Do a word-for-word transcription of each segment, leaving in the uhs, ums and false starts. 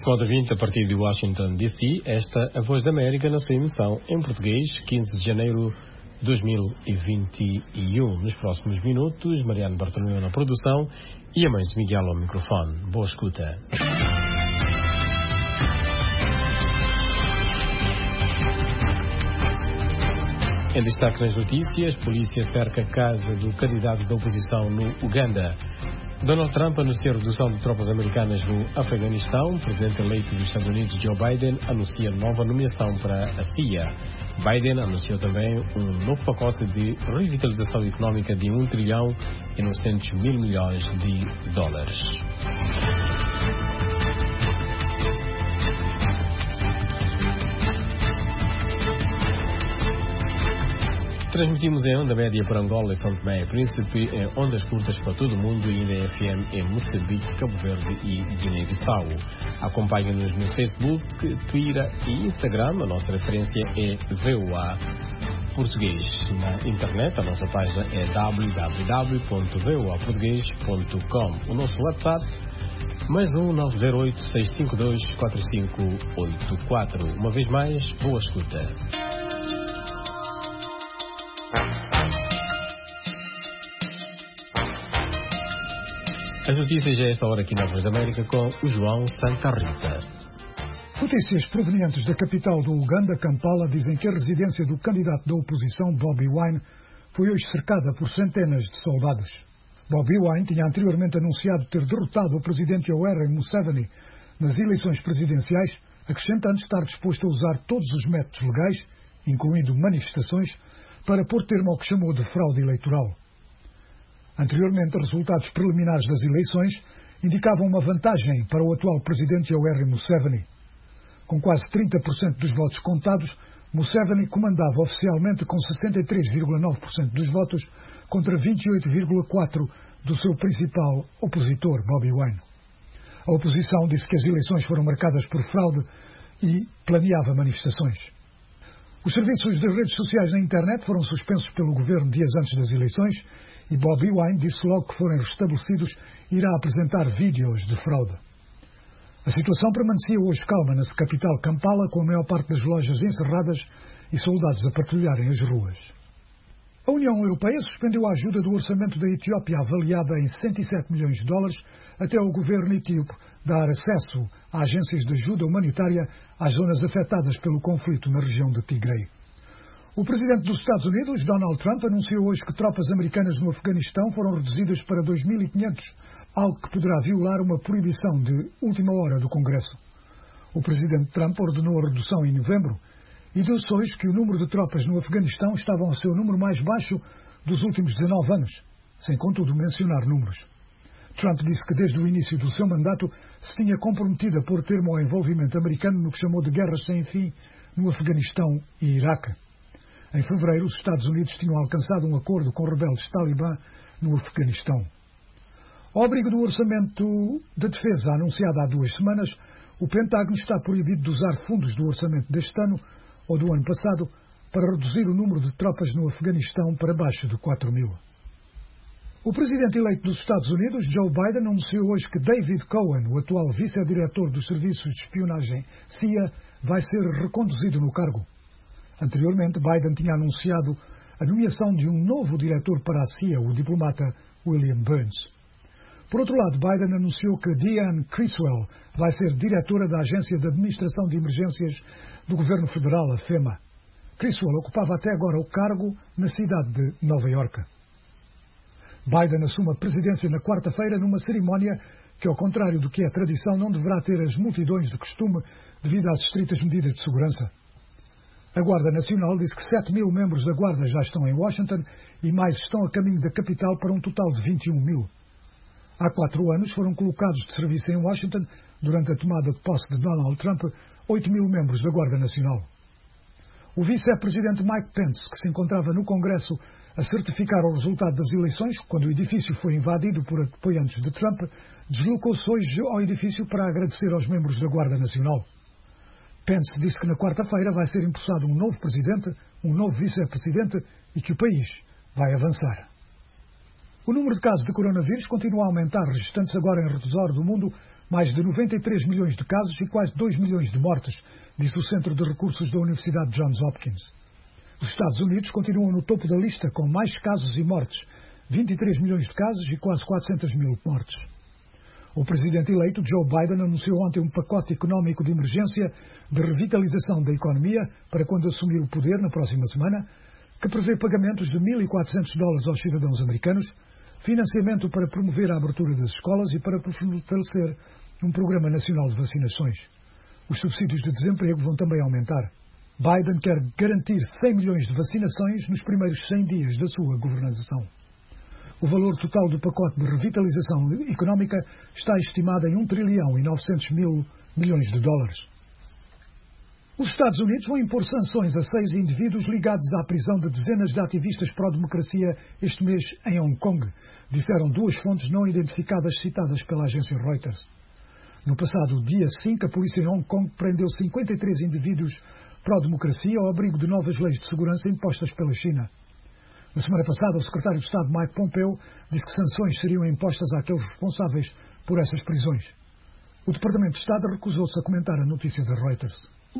Neste modo vinte, a partir de Washington, D C, esta a Voz da América na sua emissão em português, quinze de janeiro de dois mil e vinte e um. Nos próximos minutos, Mariano Bartolomeu na produção e a mãe Miguel ao microfone. Boa escuta. Em destaque nas notícias, polícia cerca a casa do candidato da oposição no Uganda. Donald Trump anuncia a redução de tropas americanas no Afeganistão. O presidente eleito dos Estados Unidos, Joe Biden, anuncia nova nomeação para a C I A. Biden anunciou também um novo pacote de revitalização económica de um trilhão e novecentos mil milhões de dólares. Transmitimos em onda média para Angola e São Tomé e Príncipe, em ondas curtas para todo o mundo e ainda F M em Moçambique, Cabo Verde e Guiné-Bissau. Acompanhe-nos no Facebook, Twitter e Instagram. A nossa referência é V O A Português. Na internet, a nossa página é w w w ponto v o a português ponto com. O nosso WhatsApp, mais um nove zero oito, seis cinco dois, quatro cinco oito quatro. Uma vez mais, boa escuta. As notícias a esta hora aqui na Voz da América com o João Santa Rita. Notícias provenientes da capital do Uganda, Kampala, dizem que a residência do candidato da oposição, Bobi Wine, foi hoje cercada por centenas de soldados. Bobi Wine tinha anteriormente anunciado ter derrotado o presidente Yoweri Museveni nas eleições presidenciais, acrescentando estar disposto a usar todos os métodos legais, incluindo manifestações, para pôr termo ao que chamou de fraude eleitoral. Anteriormente, resultados preliminares das eleições indicavam uma vantagem para o atual presidente Yoweri Museveni. Com quase trinta por cento dos votos contados, Museveni comandava oficialmente com sessenta e três vírgula nove por cento dos votos contra vinte e oito vírgula quatro por cento do seu principal opositor, Bobi Wine. A oposição disse que as eleições foram marcadas por fraude e planeava manifestações. Os serviços das redes sociais na internet foram suspensos pelo governo dias antes das eleições e Bobi Wine disse logo que forem restabelecidos irá apresentar vídeos de fraude. A situação permanecia hoje calma na capital Kampala, com a maior parte das lojas encerradas e soldados a patrulharem as ruas. A União Europeia suspendeu a ajuda do orçamento da Etiópia, avaliada em cento e sete milhões de dólares, até o governo etíope dar acesso a agências de ajuda humanitária às zonas afetadas pelo conflito na região de Tigray. O presidente dos Estados Unidos, Donald Trump, anunciou hoje que tropas americanas no Afeganistão foram reduzidas para dois mil e quinhentos, algo que poderá violar uma proibição de última hora do Congresso. O presidente Trump ordenou a redução em novembro e disse hoje que o número de tropas no Afeganistão estava ao seu número mais baixo dos últimos dezanove anos, sem contudo mencionar números. Trump disse que desde o início do seu mandato se tinha comprometido a pôr termo ao envolvimento americano no que chamou de guerras sem fim no Afeganistão e Iraque. Em fevereiro, os Estados Unidos tinham alcançado um acordo com rebeldes talibã no Afeganistão. Ao abrigo do orçamento de defesa anunciado há duas semanas, o Pentágono está proibido de usar fundos do orçamento deste ano ou do ano passado para reduzir o número de tropas no Afeganistão para baixo de quatro mil. O presidente eleito dos Estados Unidos, Joe Biden, anunciou hoje que David Cohen, o atual vice-diretor dos serviços de espionagem C I A, vai ser reconduzido no cargo. Anteriormente, Biden tinha anunciado a nomeação de um novo diretor para a C I A, o diplomata William Burns. Por outro lado, Biden anunciou que Dianne Criswell vai ser diretora da Agência de Administração de Emergências do Governo Federal, a FEMA. Criswell ocupava até agora o cargo na cidade de Nova Iorque. Biden assume a presidência na quarta-feira numa cerimónia que, ao contrário do que é tradição, não deverá ter as multidões de costume devido às estritas medidas de segurança. A Guarda Nacional disse que sete mil membros da Guarda já estão em Washington e mais estão a caminho da capital para um total de vinte e um mil. Há quatro anos foram colocados de serviço em Washington, durante a tomada de posse de Donald Trump, oito mil membros da Guarda Nacional. O vice-presidente Mike Pence, que se encontrava no Congresso a certificar o resultado das eleições, quando o edifício foi invadido por apoiantes de Trump, deslocou-se hoje ao edifício para agradecer aos membros da Guarda Nacional. Pence disse que na quarta-feira vai ser empossado um novo presidente, um novo vice-presidente e que o país vai avançar. O número de casos de coronavírus continua a aumentar, registrando-se agora em redor do mundo mais de noventa e três milhões de casos e quase dois milhões de mortes, disse o Centro de Recursos da Universidade Johns Hopkins. Os Estados Unidos continuam no topo da lista com mais casos e mortes, vinte e três milhões de casos e quase quatrocentas mil mortes. O presidente eleito, Joe Biden, anunciou ontem um pacote económico de emergência de revitalização da economia para quando assumir o poder na próxima semana, que prevê pagamentos de mil e quatrocentos dólares aos cidadãos americanos, financiamento para promover a abertura das escolas e para fortalecer um programa nacional de vacinações. Os subsídios de desemprego vão também aumentar. Biden quer garantir cem milhões de vacinações nos primeiros cem dias da sua governação. O valor total do pacote de revitalização económica está estimado em um trilhão e novecentos mil milhões de dólares. Os Estados Unidos vão impor sanções a seis indivíduos ligados à prisão de dezenas de ativistas pró-democracia este mês em Hong Kong, disseram duas fontes não identificadas citadas pela agência Reuters. No passado dia cinco, a polícia em Hong Kong prendeu cinquenta e três indivíduos pró-democracia ao abrigo de novas leis de segurança impostas pela China. Na semana passada, o secretário de Estado Mike Pompeo disse que sanções seriam impostas àqueles responsáveis por essas prisões. O Departamento de Estado recusou-se a comentar a notícia da Reuters.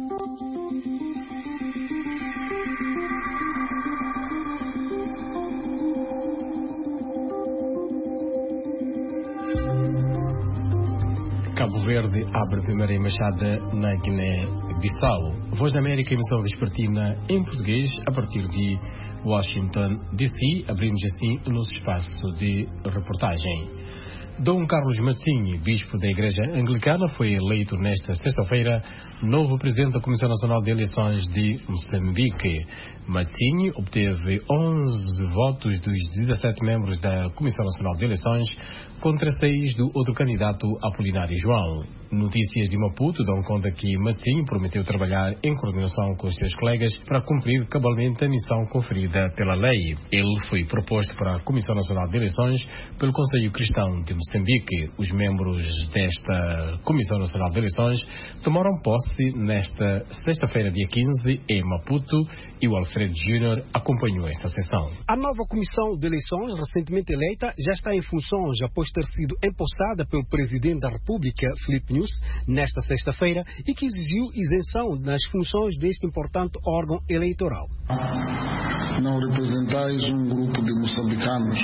Cabo Verde abre a primeira embaixada na Guiné-Bissau. Voz da América, emissão vespertina em português, a partir de Washington, D C, abrimos assim o nosso espaço de reportagem. Dom Carlos Matinho, bispo da Igreja Anglicana, foi eleito nesta sexta-feira novo presidente da Comissão Nacional de Eleições de Moçambique. Matinho obteve onze votos dos dezassete membros da Comissão Nacional de Eleições contra seis do outro candidato, Apolinário João. Notícias de Maputo dão conta que Matinho prometeu trabalhar em coordenação com os seus colegas para cumprir cabalmente a missão conferida pela lei. Ele foi proposto para a Comissão Nacional de Eleições pelo Conselho Cristão de Moçambique. Os membros desta Comissão Nacional de Eleições tomaram posse nesta sexta-feira, dia quinze, em Maputo, e o Alfredo Júnior acompanhou essa sessão. A nova Comissão de Eleições, recentemente eleita, já está em funções após ter sido empossada pelo Presidente da República, Filipe Nunes, nesta sexta-feira, e que exigiu isenção nas funções deste importante órgão eleitoral. Não representais um grupo de moçambicanos,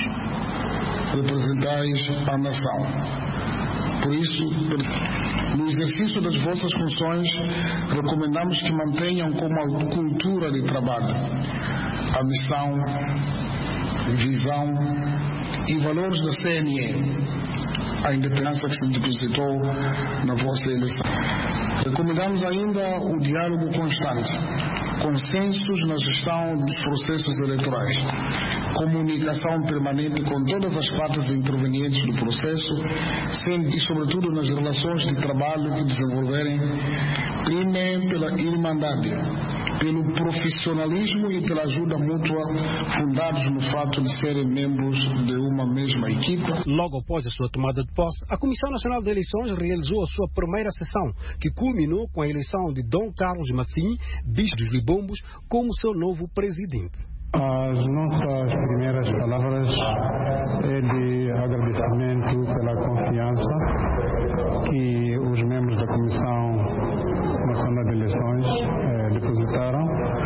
representais a nação. Por isso, no exercício das vossas funções, recomendamos que mantenham como a cultura de trabalho a missão, visão e valores da C N E, a independência que se depositou na vossa eleição. Recomendamos ainda o diálogo constante, consensos na gestão dos processos eleitorais, comunicação permanente com todas as partes intervenientes do processo, sendo e sobretudo nas relações de trabalho que desenvolverem, prime pela irmandade, pelo profissionalismo e pela ajuda mútua, fundados no fato de serem membros de uma mesma equipa. Logo após a sua tomada de posse, a Comissão Nacional de Eleições realizou a sua primeira sessão, que culminou com a eleição de Dom Carlos Matinho, bispo dos Libombos, como seu novo presidente. As nossas primeiras palavras é de agradecimento pela confiança que os membros da Comissão Nacional de Eleições eh, depositaram,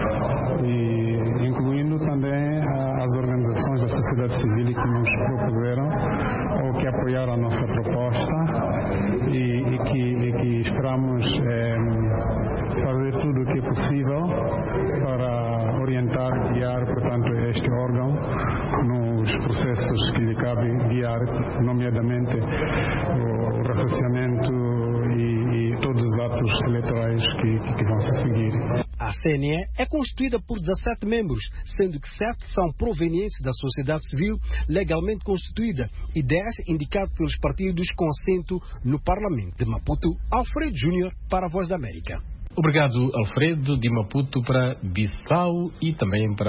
e incluindo também as organizações da sociedade civil que nos propuseram ou que apoiaram a nossa proposta e, e, que, e que esperamos eh, fazer tudo o que é possível para orientar e guiar, portanto, este órgão nos processos que lhe cabe guiar, nomeadamente o raciocinamento e, e todos os atos eleitorais que, que vão se seguir. A C N E é constituída por dezassete membros, sendo que sete são provenientes da sociedade civil legalmente constituída e dez indicados pelos partidos com assento no Parlamento. De Maputo, Alfredo Júnior para a Voz da América. Obrigado, Alfredo, de Maputo para Bissau e também para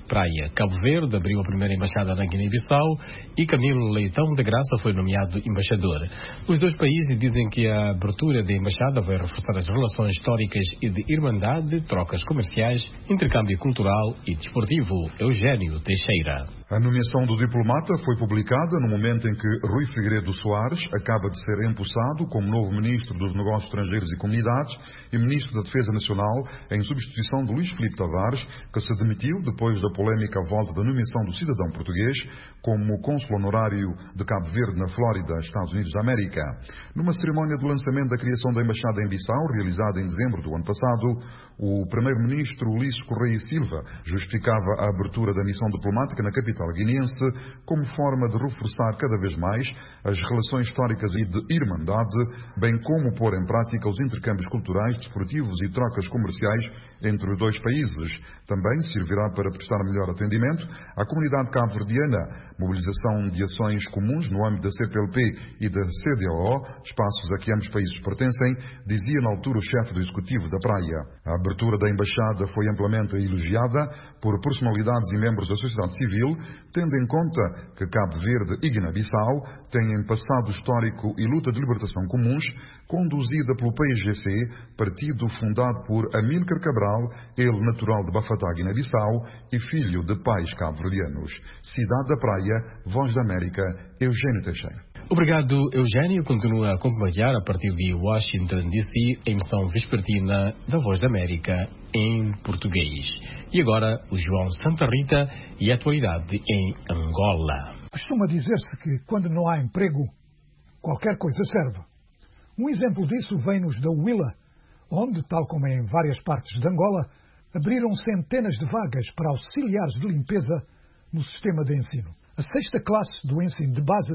praia. Cabo Verde abriu a primeira embaixada na Guiné-Bissau e Camilo Leitão da Graça foi nomeado embaixador. Os dois países dizem que a abertura da embaixada vai reforçar as relações históricas e de irmandade, trocas comerciais, intercâmbio cultural e desportivo. Eugênio Teixeira. A nomeação do diplomata foi publicada no momento em que Rui Figueiredo Soares acaba de ser empossado como novo Ministro dos Negócios Estrangeiros e Comunidades e Ministro da Defesa Nacional, em substituição de Luís Filipe Tavares, que se demitiu depois da polémica volta da nomeação do cidadão português como cônsul honorário de Cabo Verde na Flórida, Estados Unidos da América. Numa cerimónia de lançamento da criação da Embaixada em Bissau, realizada em dezembro do ano passado, o Primeiro-Ministro Ulisses Correia e Silva justificava a abertura da missão diplomática na capital guineense como forma de reforçar cada vez mais as relações históricas e de irmandade, bem como pôr em prática os intercâmbios culturais, desportivos e trocas comerciais entre os dois países. Também servirá para prestar melhor atendimento à comunidade cabo-verdiana, mobilização de ações comuns no âmbito da C P L P e da C D O, espaços a que ambos países pertencem, dizia na altura o chefe do Executivo da Praia. A abertura da Embaixada foi amplamente elogiada por personalidades e membros da sociedade civil, tendo em conta que Cabo Verde e Guiné-Bissau têm passado histórico e luta de libertação comuns, conduzida pelo P S G C, partido fundado por Amílcar Cabral, ele natural de Bafatá, Guiné-Bissau, e filho de pais cabo-verdianos. Cidade da Praia, Voz da América, Eugênio Teixeira. Obrigado, Eugênio. Continua a acompanhar a partir de Washington, D C, a emissão vespertina da Voz da América em português. E agora, o João Santa Rita e a atualidade em Angola. Costuma dizer-se que quando não há emprego, qualquer coisa serve. Um exemplo disso vem-nos da Willa, onde, tal como em várias partes de Angola, abriram centenas de vagas para auxiliares de limpeza no sistema de ensino. A sexta classe do ensino de base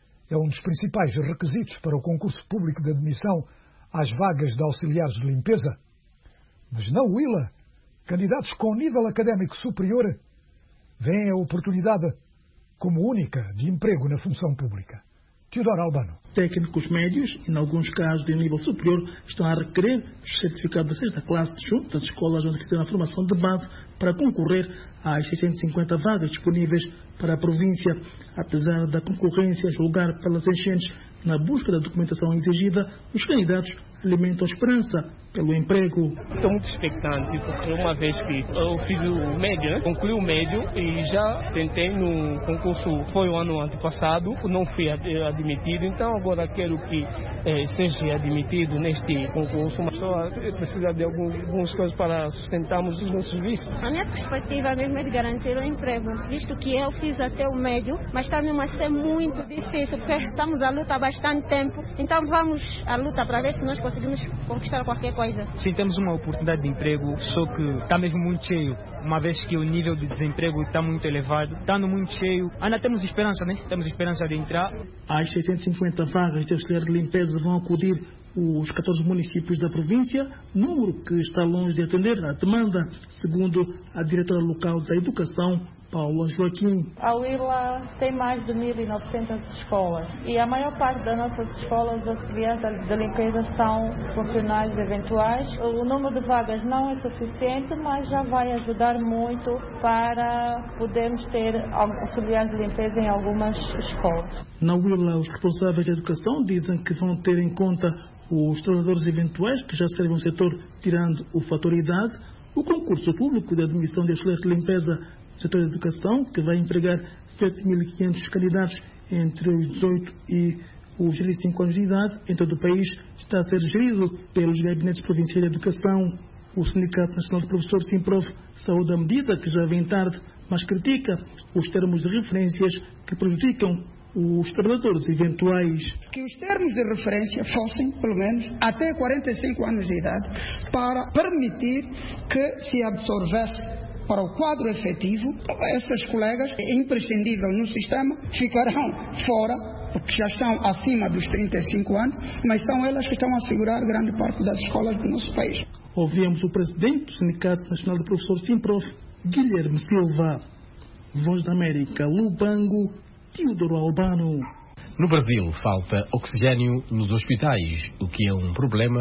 é um dos principais requisitos para o concurso público de admissão às vagas de auxiliares de limpeza. Mas na Willa, candidatos com nível académico superior veem a oportunidade como única de emprego na função pública. Teodoro Albano. Técnicos médios, e em alguns casos de nível superior, estão a requerer o certificado da sexta classe junto das escolas onde fizeram a formação de base para concorrer às seiscentas e cinquenta vagas disponíveis para a província. Apesar da concorrência julgar pelas enchentes na busca da documentação exigida, os candidatos alimentam esperança pelo emprego. Estou muito expectante, porque uma vez que eu fiz o médio, né? concluí o médio e já tentei no concurso, foi o ano antepassado, não fui admitido, então agora quero que eh, seja admitido neste concurso, mas só precisa de alguns, algumas coisas para sustentarmos os nossos vícios. A minha perspectiva mesmo é de garantir o emprego, visto que eu fiz até o médio, mas está mesmo a ser muito difícil, porque estamos à luta há bastante tempo, então vamos à luta para ver se nós conseguimos conquistar qualquer coisa. Sim, temos uma oportunidade de emprego, só que está mesmo muito cheio, uma vez que o nível de desemprego está muito elevado, estando muito cheio, ainda temos esperança, né? Temos esperança de entrar. Às seiscentas e cinquenta vagas de auxiliar de limpeza vão acudir os catorze municípios da província, número que está longe de atender à demanda, segundo a diretora local da Educação, Paula Joaquim. A Willa tem mais de mil e novecentas escolas e a maior parte das nossas escolas auxiliares de limpeza são funcionários eventuais. O número de vagas não é suficiente, mas já vai ajudar muito para podermos ter auxiliares de limpeza em algumas escolas. Na Willa, os responsáveis da educação dizem que vão ter em conta os trabalhadores eventuais que já servem o setor, tirando o fator idade. O concurso público de admissão de auxiliares de limpeza do setor de educação, que vai empregar sete mil e quinhentos candidatos entre os dezoito e os vinte e cinco anos de idade em todo o país, está a ser gerido pelos gabinetes provinciais de educação. O Sindicato Nacional de Professores Simprof saúda a medida, que já vem tarde, mas critica os termos de referências que prejudicam os trabalhadores eventuais. Que os termos de referência fossem, pelo menos, até quarenta e cinco anos de idade, para permitir que se absorvesse para o quadro efetivo. Essas colegas, imprescindível no sistema, ficarão fora, porque já estão acima dos trinta e cinco anos, mas são elas que estão a segurar grande parte das escolas do nosso país. Ouvimos o presidente do Sindicato Nacional de Professores Simprof, Guilherme Silva. Voz da América, Lubango, Teodoro Albano. No Brasil, falta oxigênio nos hospitais, o que é um problema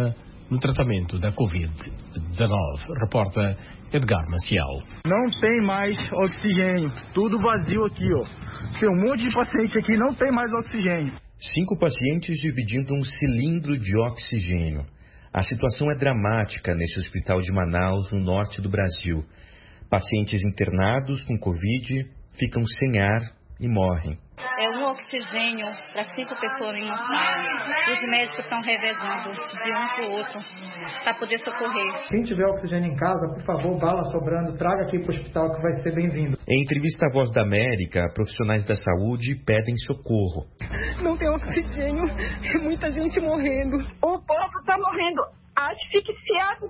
no tratamento da covid dezenove. Reporta Edgar Maciel. Não tem mais oxigênio, tudo vazio aqui, ó. Tem um monte de paciente aqui, não tem mais oxigênio. Cinco pacientes dividindo um cilindro de oxigênio. A situação é dramática nesse hospital de Manaus, no norte do Brasil. Pacientes internados com Covid ficam sem ar e morrem. É um oxigênio para cinco pessoas em uma sala. Os médicos estão revezando de um para o outro para poder socorrer. Quem tiver oxigênio em casa, por favor, bala sobrando, traga aqui para o hospital que vai ser bem-vindo. Em entrevista à Voz da América, profissionais da saúde pedem socorro. Não tem oxigênio, muita gente morrendo. O povo está morrendo asfixiado.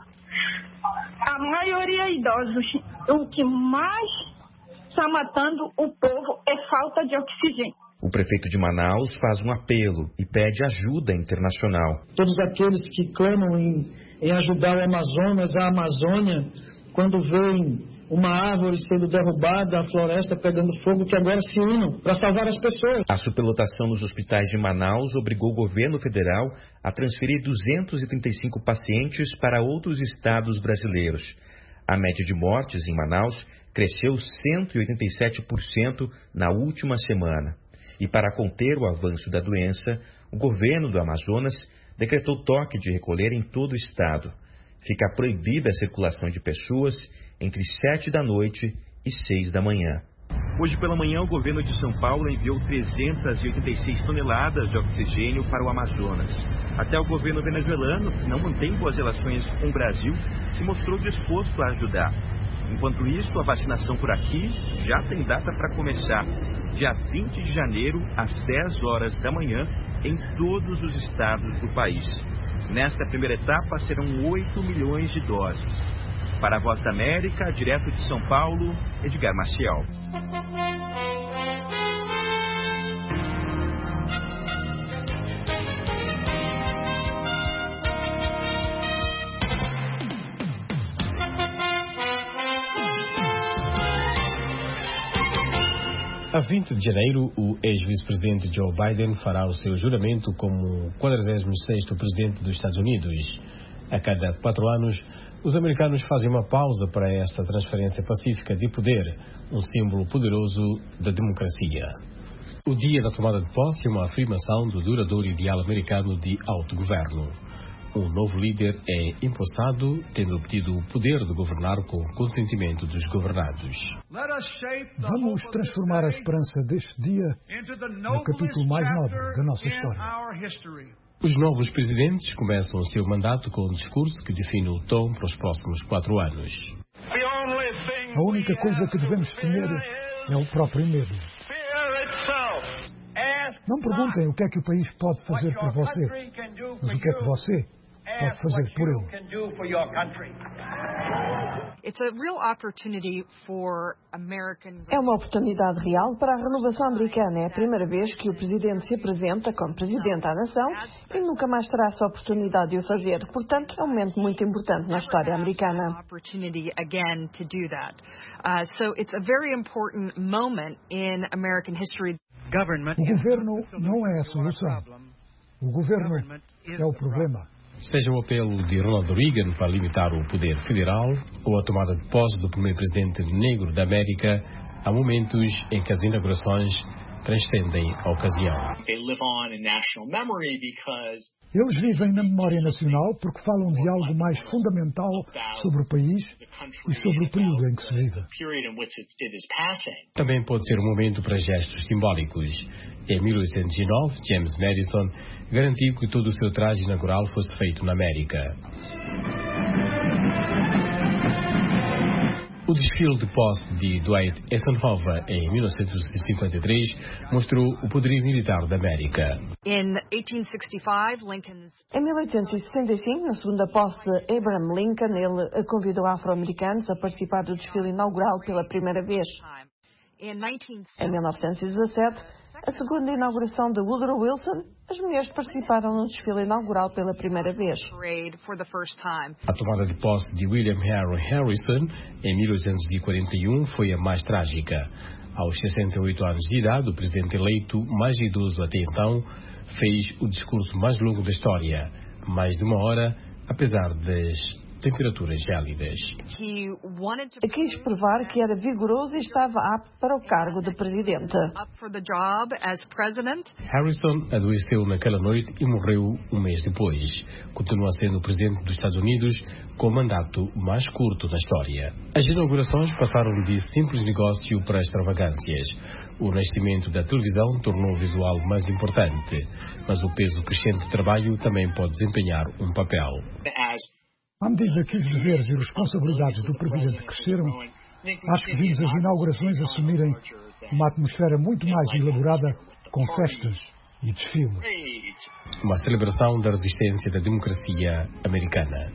A maioria é idosos. O que mais está matando o povo é falta de oxigênio. O prefeito de Manaus faz um apelo e pede ajuda internacional. Todos aqueles que clamam em, em ajudar o Amazonas, a Amazônia, quando veem uma árvore sendo derrubada, a floresta pegando fogo, que agora se unam para salvar as pessoas. A superlotação nos hospitais de Manaus obrigou o governo federal a transferir duzentos e trinta e cinco pacientes para outros estados brasileiros. A média de mortes em Manaus cresceu cento e oitenta e sete por cento na última semana. E para conter o avanço da doença, o governo do Amazonas decretou toque de recolher em todo o estado. Fica proibida a circulação de pessoas entre sete da noite e seis da manhã. Hoje pela manhã, o governo de São Paulo enviou trezentas e oitenta e seis toneladas de oxigênio para o Amazonas. Até o governo venezuelano, que não mantém boas relações com o Brasil, se mostrou disposto a ajudar. Enquanto isso, a vacinação por aqui já tem data para começar, dia vinte de janeiro, às dez horas da manhã, em todos os estados do país. Nesta primeira etapa, serão oito milhões de doses. Para a Voz da América, direto de São Paulo, Edgar Maciel. A vinte de janeiro, o ex-vice-presidente Joe Biden fará o seu juramento como quadragésimo sexto presidente dos Estados Unidos. A cada quatro anos, os americanos fazem uma pausa para esta transferência pacífica de poder, um símbolo poderoso da democracia. O dia da tomada de posse é uma afirmação do duradouro ideal americano de autogoverno. Um novo líder é empossado, tendo obtido o poder de governar com o consentimento dos governados. Vamos transformar a esperança deste dia no capítulo mais nobre da nossa história. Os novos presidentes começam o seu mandato com um discurso que define o tom para os próximos quatro anos. A única coisa que devemos temer é o próprio medo. Não perguntem o que é que o país pode fazer por você, mas o que é que você pode fazer por ele. É uma oportunidade real para a renovação americana. É a primeira vez que o presidente se apresenta como presidente da nação e nunca mais terá essa oportunidade de o fazer. Portanto, é um momento muito importante na história americana. O governo não é a solução. O governo é o problema. Seja o apelo de Ronald Reagan para limitar o poder federal ou a tomada de posse do primeiro presidente negro da América, há momentos em que as inaugurações transcendem a ocasião. Eles vivem na memória nacional porque falam de algo mais fundamental sobre o país e sobre o período em que se vive. Também pode ser um momento para gestos simbólicos. Em mil oitocentos e nove, James Madison garantiu que todo o seu traje inaugural fosse feito na América. O desfile de posse de Dwight Eisenhower em mil novecentos e cinquenta e três mostrou o poderio militar da América. Em mil oitocentos e sessenta e cinco, na segunda posse de Abraham Lincoln, ele convidou afro-americanos a participar do desfile inaugural pela primeira vez. Em mil novecentos e dezassete, a segunda inauguração de Woodrow Wilson, as mulheres participaram no desfile inaugural pela primeira vez. A tomada de posse de William Henry Harrison, em mil oitocentos e quarenta e um, foi a mais trágica. Aos sessenta e oito anos de idade, o presidente eleito mais idoso até então fez o discurso mais longo da história, mais de uma hora, apesar das temperaturas gélidas. Quis provar que era vigoroso e estava apto para o cargo de presidente. Harrison adoeceu naquela noite e morreu um mês depois. Continua sendo o presidente dos Estados Unidos com o mandato mais curto da história. As inaugurações passaram de simples negócio para extravagâncias. O nascimento da televisão tornou o visual mais importante, mas o peso crescente do trabalho também pode desempenhar um papel. À medida que os deveres e responsabilidades do Presidente cresceram, acho que vimos as inaugurações assumirem uma atmosfera muito mais elaborada, com festas e desfiles. Uma celebração da resistência da democracia americana.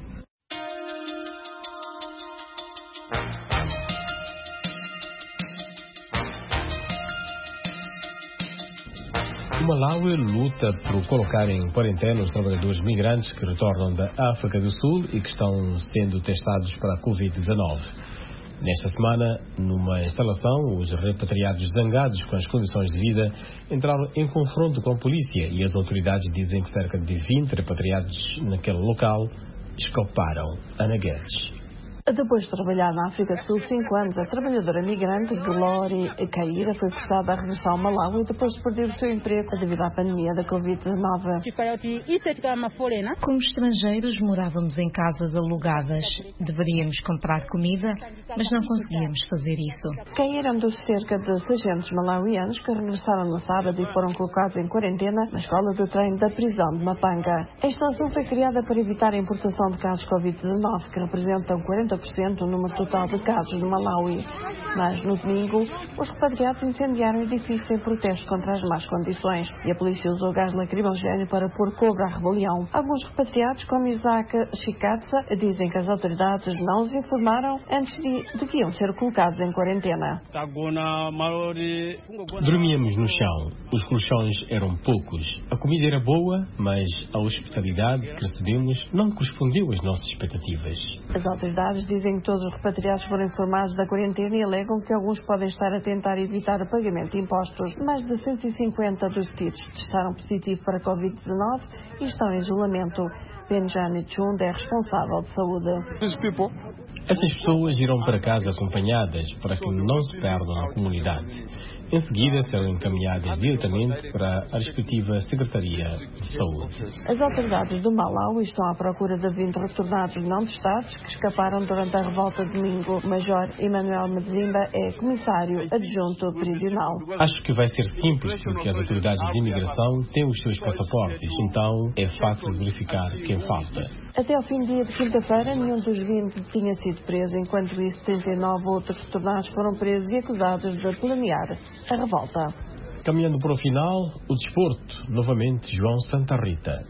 O Malawi luta por colocar em quarentena os trabalhadores migrantes que retornam da África do Sul e que estão sendo testados para a covid dezenove. Nesta semana, numa instalação, os repatriados zangados com as condições de vida entraram em confronto com a polícia e as autoridades dizem que cerca de vinte repatriados naquele local escaparam. Ana Guedes. Depois de trabalhar na África do Sul cinco anos, a trabalhadora migrante Glory Caíra foi forçada a regressar ao Malawi depois de perder o seu emprego devido à pandemia da covid dezenove. Como estrangeiros, morávamos em casas alugadas. Deveríamos comprar comida, mas não conseguíamos fazer isso. Caíra é um dos cerca de seiscentos malauianos que regressaram no sábado e foram colocados em quarentena na escola de treino da prisão de Mapanga. A instalação foi criada para evitar a importação de casos covid dezenove, que representam quarenta por cento do número total de casos no Malawi. Mas, no domingo, os repatriados incendiaram o edifício em protesto contra as más condições e a polícia usou gás lacrimogéneo para pôr cobro à rebelião. Alguns repatriados, como Isaac Chikatsa, dizem que as autoridades não os informaram antes de, de que iam ser colocados em quarentena. Dormíamos no chão. Os colchões eram poucos. A comida era boa, mas a hospitalidade que recebemos não correspondeu às nossas expectativas. As autoridades dizem que todos os repatriados foram informados da quarentena e alegam que alguns podem estar a tentar evitar o pagamento de impostos. Mais de cento e cinquenta dos detidos testaram positivo para a covid dezenove e estão em isolamento. Benjani Chund é responsável de saúde. Essas pessoas irão para casa acompanhadas para que não se perdam na comunidade. Em seguida, serão encaminhadas diretamente para a respectiva Secretaria de Saúde. As autoridades do Malawi estão à procura de vinte retornados não testados que escaparam durante a revolta de domingo. O Major Emmanuel Medzimba é comissário adjunto prisional. Acho que vai ser simples porque as autoridades de imigração têm os seus passaportes, então é fácil verificar quem falta. Até ao fim do dia de quinta-feira, nenhum dos vinte tinha sido preso. Enquanto isso, setenta e nove outros retornados foram presos e acusados de planear a revolta. Caminhando para o final, o desporto. Novamente, João Santa Rita.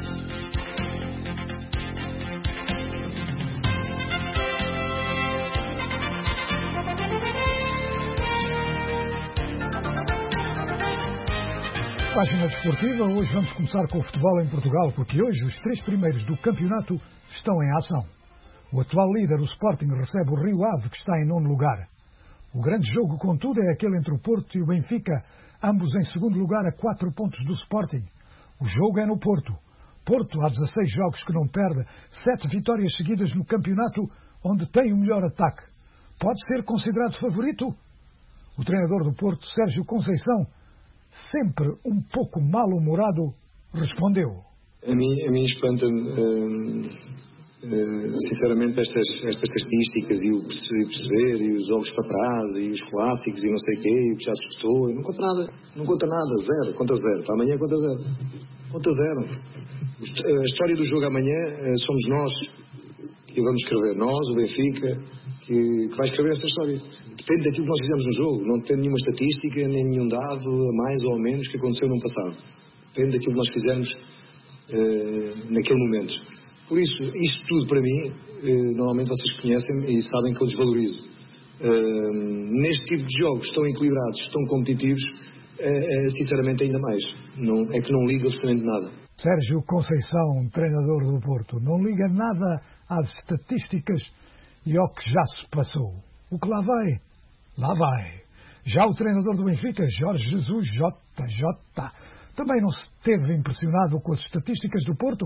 Página desportiva, hoje vamos começar com o futebol em Portugal, porque hoje os três primeiros do campeonato estão em ação. O atual líder, o Sporting, recebe o Rio Ave, que está em nono lugar. O grande jogo, contudo, é aquele entre o Porto e o Benfica, ambos em segundo lugar a quatro pontos do Sporting. O jogo é no Porto. Porto, há dezasseis jogos que não perde, sete vitórias seguidas no campeonato, onde tem o melhor ataque. Pode ser considerado favorito? O treinador do Porto, Sérgio Conceição, sempre um pouco mal-humorado, respondeu. A mim, a mim espanta-me, hum, hum, sinceramente, estas, estas estatísticas e o perceber, e os jogos para trás, e os clássicos, e não sei o quê, e o que já se gostou. Não conta nada, não conta nada, zero, conta zero. Para amanhã conta zero. Conta zero. A história do jogo amanhã somos nós que vamos escrever, nós, o Benfica, que, que vai escrever essa história. Depende daquilo que nós fizemos no jogo, não depende de nenhuma estatística, nem nenhum dado a mais ou a menos que aconteceu no passado. Depende daquilo que nós fizemos uh, naquele momento. Por isso, isto tudo para mim, uh, normalmente vocês conhecem e sabem que eu desvalorizo. Uh, neste tipo de jogos tão equilibrados, tão competitivos, uh, uh, sinceramente ainda mais. Não, é que não liga absolutamente nada. Sérgio Conceição, treinador do Porto, não liga nada às estatísticas e ao que já se passou. O que lá vai, lá vai. Já o treinador do Benfica, Jorge Jesus, J J, também não se teve impressionado com as estatísticas do Porto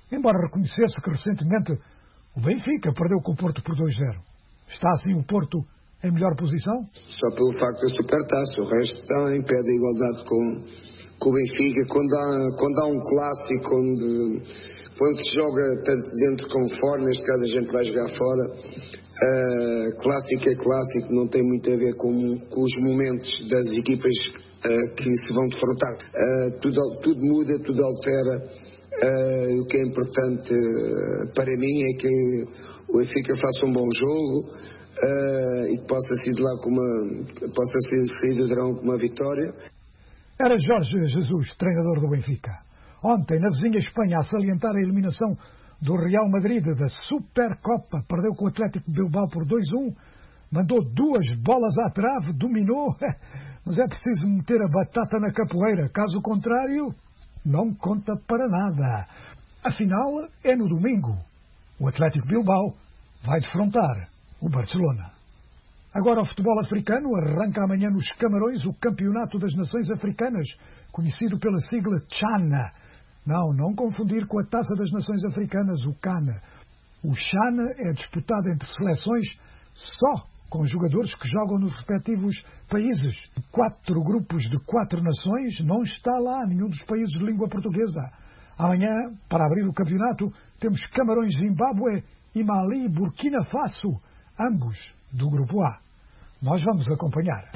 embora reconhecesse que recentemente o Benfica perdeu com o Porto por dois a zero. Está assim o Porto em melhor posição? Só pelo facto da supertaça, o resto está em pé de igualdade com, com o Benfica. Quando há, quando há um clássico, onde, quando se joga tanto dentro como fora, neste caso a gente vai jogar fora, uh, clássico é clássico, não tem muito a ver com, com os momentos das equipas uh, que se vão defrontar. Uh, tudo, tudo muda, tudo altera. Uh, o que é importante uh, para mim é que o Benfica faça um bom jogo uh, e que possa sair de lá com uma, possa sair do drão com uma vitória. Era Jorge Jesus, treinador do Benfica. Ontem, na vizinha Espanha, a salientar a eliminação do Real Madrid da Supercopa, perdeu com o Atlético de Bilbao por dois a um, mandou duas bolas à trave, dominou, mas é preciso meter a batata na capoeira, caso contrário, não conta para nada. Afinal, é no domingo. O Atlético Bilbao vai defrontar o Barcelona. Agora o futebol africano arranca amanhã nos Camarões o Campeonato das Nações Africanas, conhecido pela sigla CHAN. Não, não confundir com a Taça das Nações Africanas, o CAN. O CHAN é disputado entre seleções só com jogadores que jogam nos respectivos países. Quatro grupos de quatro nações, não está lá nenhum dos países de língua portuguesa. Amanhã, para abrir o campeonato, temos Camarões, Zimbábue e Mali, Burkina Faso, ambos do grupo A. Nós vamos acompanhar.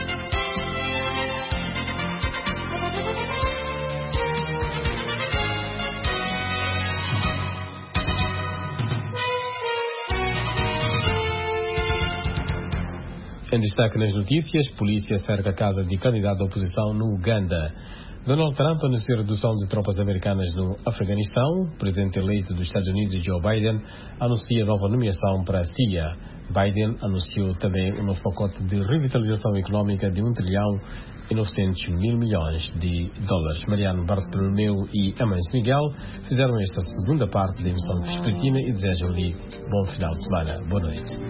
Em destaque nas notícias, polícia cerca a casa de candidato da oposição no Uganda. Donald Trump anunciou a redução de tropas americanas no Afeganistão. O presidente eleito dos Estados Unidos, Joe Biden, anuncia nova nomeação para a Síria. Biden anunciou também um novo pacote de revitalização económica de um trilhão e novecentos mil milhões de dólares. Mariano Bartolomeu e Amancio Miguel fizeram esta segunda parte da emissão vespertina e desejam-lhe bom final de semana. Boa noite.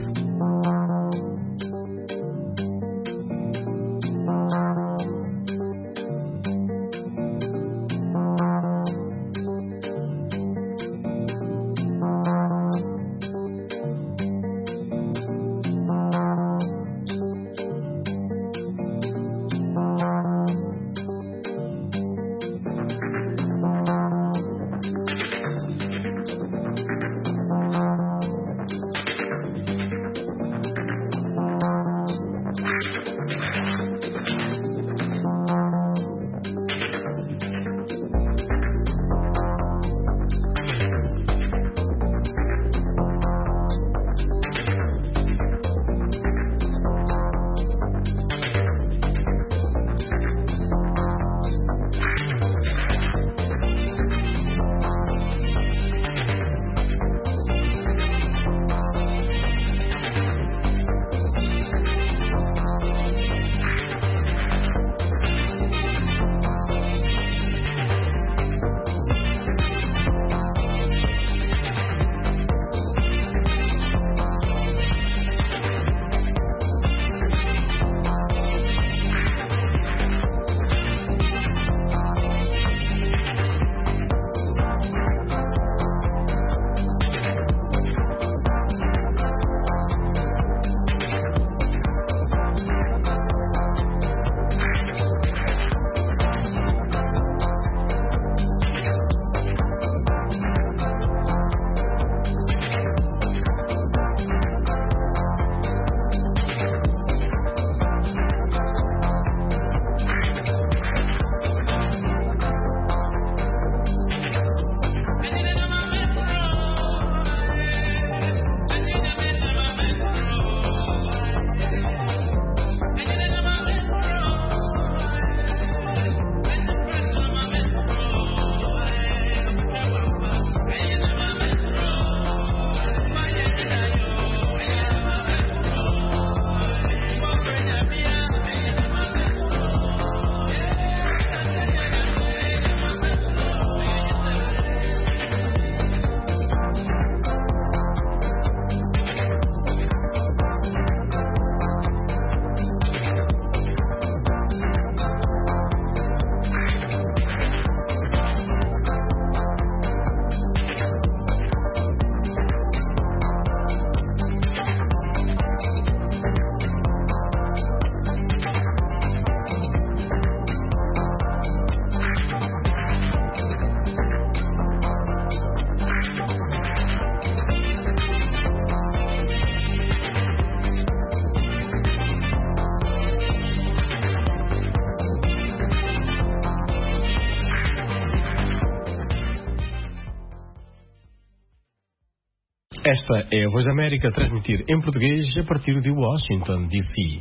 Esta é a Voz da América, a transmitir em português a partir de Washington, D C.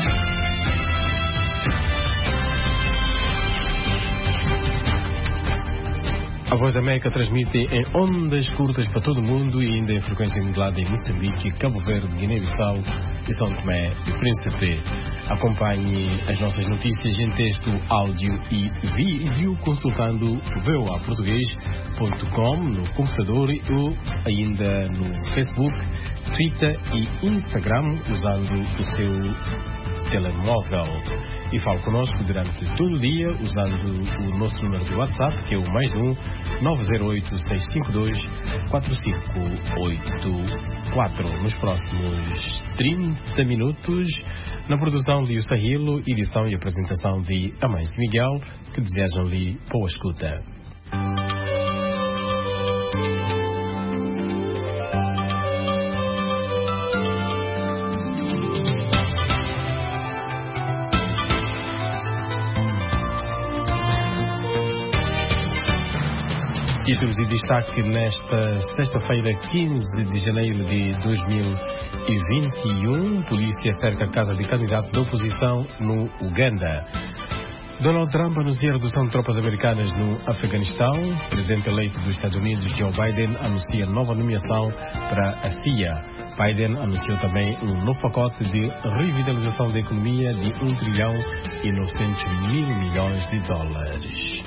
A Voz da América transmite em ondas curtas para todo o mundo e ainda em frequência modulada em Moçambique, Cabo Verde, Guiné-Bissau e São Tomé e Príncipe. Acompanhe as nossas notícias em texto, áudio e vídeo consultando v o a português ponto com no computador ou ainda no Facebook, Twitter e Instagram usando o seu telemóvel. E fale conosco durante todo o dia usando o nosso número de WhatsApp, que é o mais um nove zero oito, seis cinco dois, quatro cinco oito quatro. Nos próximos trinta minutos, na produção de Sahilo, edição e apresentação de Amães de Miguel, que desejam-lhe boa escuta. Títulos e destaque nesta sexta-feira, quinze de janeiro de dois mil e vinte e um. Polícia cerca a casa de candidato da oposição no Uganda. Donald Trump anuncia a redução de tropas americanas no Afeganistão. Presidente eleito dos Estados Unidos, Joe Biden, anuncia nova nomeação para a C I A. Biden anunciou também um novo pacote de revitalização da economia de um trilhão e novecentos mil milhões de dólares.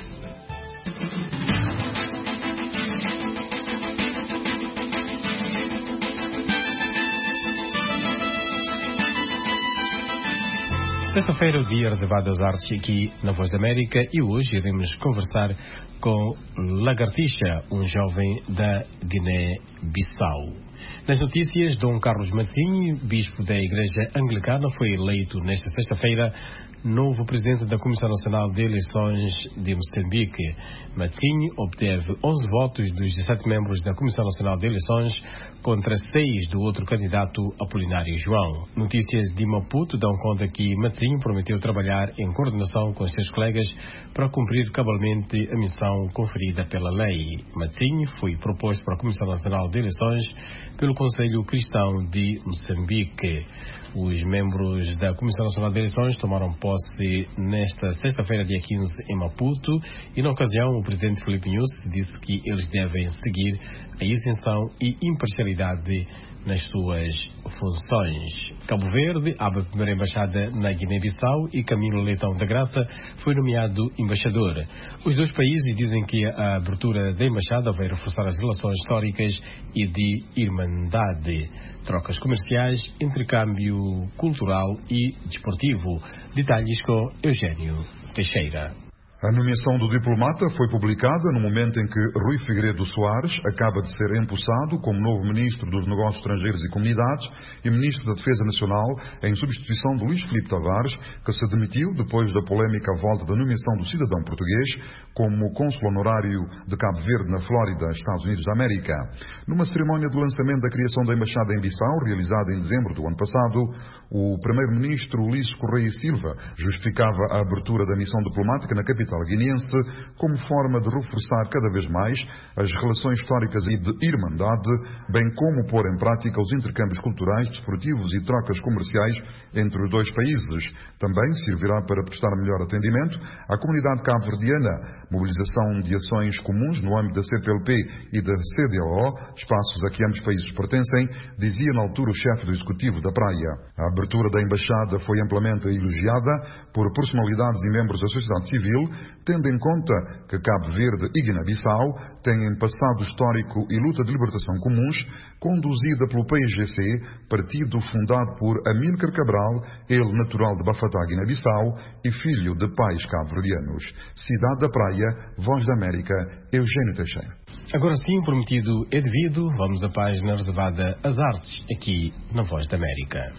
Sexta-feira é o dia reservado às artes aqui na Voz da América e hoje iremos conversar com Lagartixa, um jovem da Guiné-Bissau. Nas notícias, Dom Carlos Matinho, bispo da Igreja Anglicana, foi eleito nesta sexta-feira novo presidente da Comissão Nacional de Eleições de Moçambique. Matinho obteve onze votos dos dezessete membros da Comissão Nacional de Eleições contra seis do outro candidato, Apolinário João. Notícias de Maputo dão conta que Matinho prometeu trabalhar em coordenação com os seus colegas para cumprir cabalmente a missão conferida pela lei. Matinho foi proposto para a Comissão Nacional de Eleições pelo Conselho Cristão de Moçambique. Os membros da Comissão Nacional de Eleições tomaram posse nesta sexta-feira, dia quinze, em Maputo, e na ocasião o presidente Filipe Nyusi disse que eles devem seguir a isenção e imparcialidade nas suas funções. Cabo Verde abre a primeira embaixada na Guiné-Bissau e Camilo Leitão da Graça foi nomeado embaixador. Os dois países dizem que a abertura da embaixada vai reforçar as relações históricas e de irmandade, trocas comerciais, intercâmbio cultural e desportivo. Detalhes com Eugênio Teixeira. A nomeação do diplomata foi publicada no momento em que Rui Figueiredo Soares acaba de ser empossado como novo Ministro dos Negócios Estrangeiros e Comunidades e Ministro da Defesa Nacional, em substituição de Luís Filipe Tavares, que se demitiu depois da polémica volta da nomeação do cidadão português como cônsul honorário de Cabo Verde na Flórida, Estados Unidos da América. Numa cerimónia de lançamento da criação da Embaixada em Bissau, realizada em dezembro do ano passado, o Primeiro-Ministro Ulisses Correia Silva justificava a abertura da missão diplomática na capital guineense como forma de reforçar cada vez mais as relações históricas e de irmandade, bem como pôr em prática os intercâmbios culturais, desportivos e trocas comerciais entre os dois países. Também servirá para prestar melhor atendimento à comunidade cabo-verdiana, mobilização de ações comuns no âmbito da C P L P e da C D L O, espaços a que ambos países pertencem, dizia na altura o chefe do Executivo da Praia. A abertura da embaixada foi amplamente elogiada por personalidades e membros da sociedade civil, tendo em conta que Cabo Verde e Guiné-Bissau têm passado histórico e luta de libertação comuns, conduzida pelo P I G C, partido fundado por Amílcar Cabral, ele natural de Bafatá, Guiné-Bissau, e filho de pais cabo-verdianos. Cidade da Praia, Voz da América, Eugênio Teixeira. Agora sim, prometido é devido, vamos à página reservada às artes, aqui na Voz da América.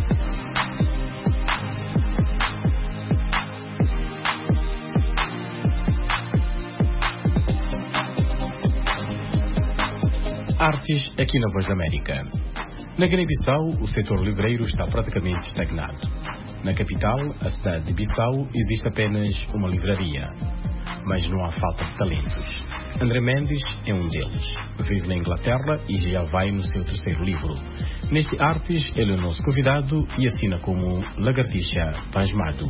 Artes aqui na Voz da América. Na Guiné-Bissau, o setor livreiro está praticamente estagnado. Na capital, a cidade de Bissau, existe apenas uma livraria. Mas não há falta de talentos. André Mendes é um deles. Vive na Inglaterra e já vai no seu terceiro livro. Neste Artes, ele é o nosso convidado e assina como Lagartixa Pasmado.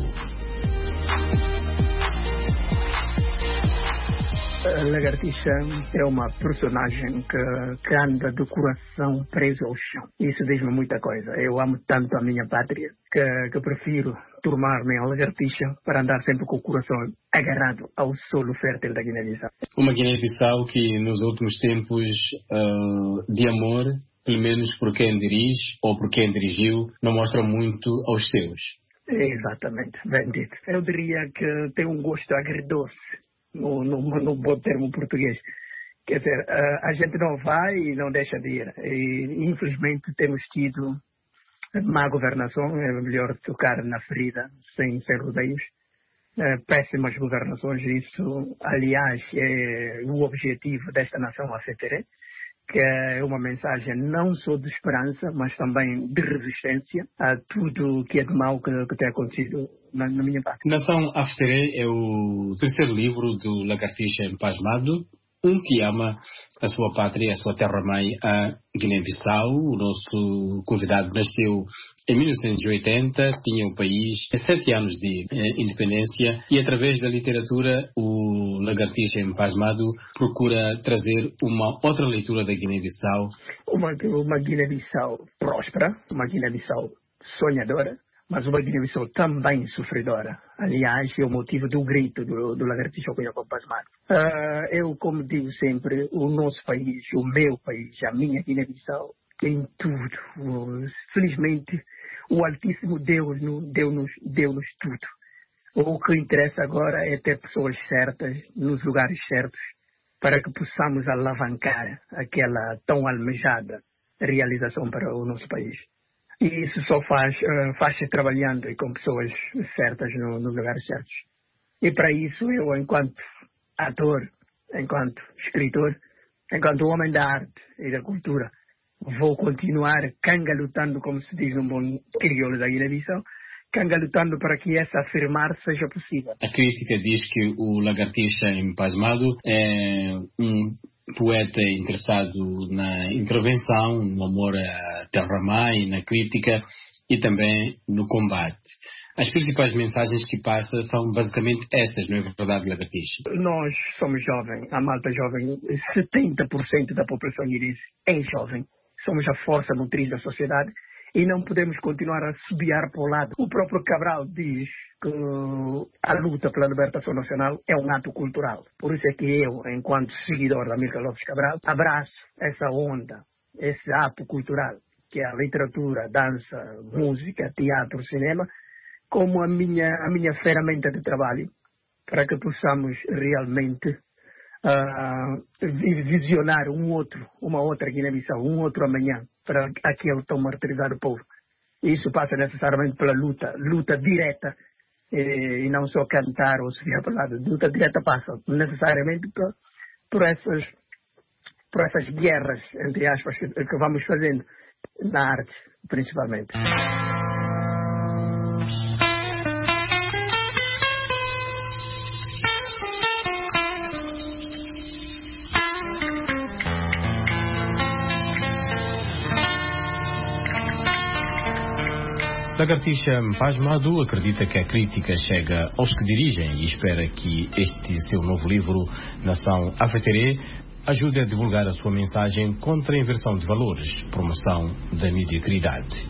A Lagartixa é uma personagem que, que anda de coração preso ao chão. Isso diz-me muita coisa. Eu amo tanto a minha pátria que, que prefiro tornar-me a lagartixa para andar sempre com o coração agarrado ao solo fértil da Guiné-Bissau. Uma Guiné-Bissau que nos últimos tempos uh, de amor, pelo menos por quem dirige ou por quem dirigiu, não mostra muito aos seus. Exatamente, bem dito. Eu diria que tem um gosto agridoce. No, no, no bom termo português. Quer dizer, a, a gente não vai e não deixa de ir. E, infelizmente, temos tido má governação, é melhor tocar na ferida, sem, sem rodeios. É, péssimas governações, isso, aliás, é o objetivo desta nação A C T R, que é uma mensagem não só de esperança, mas também de resistência a tudo que é de mal que, que tem acontecido na, na minha parte. Nação A C T R é o terceiro livro do Lagartixa Pasmado, um que ama a sua pátria, a sua terra-mãe, a Guiné-Bissau. O nosso convidado nasceu em mil novecentos e oitenta, tinha o país sete anos de eh, independência e, através da literatura, o Lagartixa Pasmado procura trazer uma outra leitura da Guiné-Bissau. Uma, uma Guiné-Bissau próspera, uma Guiné-Bissau sonhadora, mas uma Guiné-Bissau também sofredora. Aliás, é o motivo do grito do, do Lagartixa Pasmado. Uh, eu, como digo sempre, o nosso país, o meu país, a minha Guiné-Bissau, tem tudo. Felizmente, o Altíssimo Deus deu-nos deu-nos tudo. O que interessa agora é ter pessoas certas, nos lugares certos, para que possamos alavancar aquela tão almejada realização para o nosso país. E isso só faz, uh, faz-se trabalhando e com pessoas certas no, nos lugares certos. E para isso eu, enquanto ator, enquanto escritor, enquanto homem da arte e da cultura, vou continuar cangalutando, como se diz num bom crioulo da Guiné-Bissau, cangalutando para que essa afirmar seja possível. A crítica diz que o Lagartixa Pasmado é um poeta interessado na intervenção, no amor à terra-mãe, na crítica e também no combate. As principais mensagens que passa são basicamente essas, não é verdade, Lagartixa? Nós somos jovens, a malta jovem, setenta por cento da população guinense é jovem. Somos a força motriz da sociedade e não podemos continuar a subiar para o lado. O próprio Cabral diz que a luta pela libertação nacional é um ato cultural. Por isso é que eu, enquanto seguidor da Amílcar Lopes Cabral, abraço essa onda, esse ato cultural, que é a literatura, dança, música, teatro, cinema, como a minha, a minha ferramenta de trabalho, para que possamos realmente Uh, visionar um outro, uma outra Guiné-Bissau, um outro amanhã para aquele tão martirizado povo. Isso passa necessariamente pela luta, luta direta, e, e não só cantar ou subir para o lado. Luta direta passa necessariamente por, por, essas, por essas guerras, entre aspas, que, que vamos fazendo na arte, principalmente. Lagartixa Pasmado acredita que a crítica chega aos que dirigem e espera que este seu novo livro, Nação A C T R, ajude a divulgar a sua mensagem contra a inversão de valores, promoção da mediocridade.